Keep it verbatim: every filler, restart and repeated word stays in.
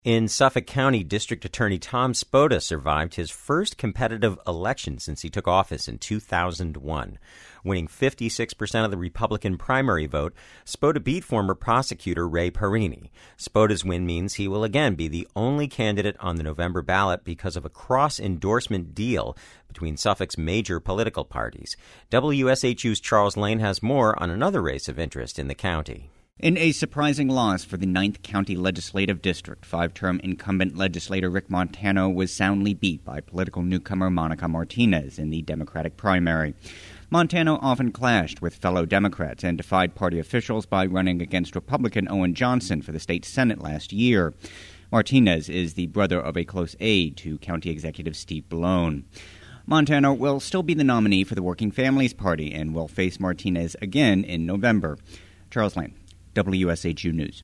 In Suffolk County, District Attorney Tom Spota survived his first competitive election since he took office in two thousand one. Winning fifty-six percent of the Republican primary vote, Spota beat former prosecutor Ray Perini. Spota's win means he will again be the only candidate on the November ballot because of a cross-endorsement deal between Suffolk's major political parties. W S H U's Charles Lane has more on another race of interest in the county. In a surprising loss for the ninth County Legislative District, five-term incumbent legislator Rick Montano was soundly beat by political newcomer Monica Martinez in the Democratic primary. Montano often clashed with fellow Democrats and defied party officials by running against Republican Owen Johnson for the state Senate last year. Martinez is the brother of a close aide to County Executive Steve Bellone. Montano will still be the nominee for the Working Families Party and will face Martinez again in November. Charles Lane, W S H U News.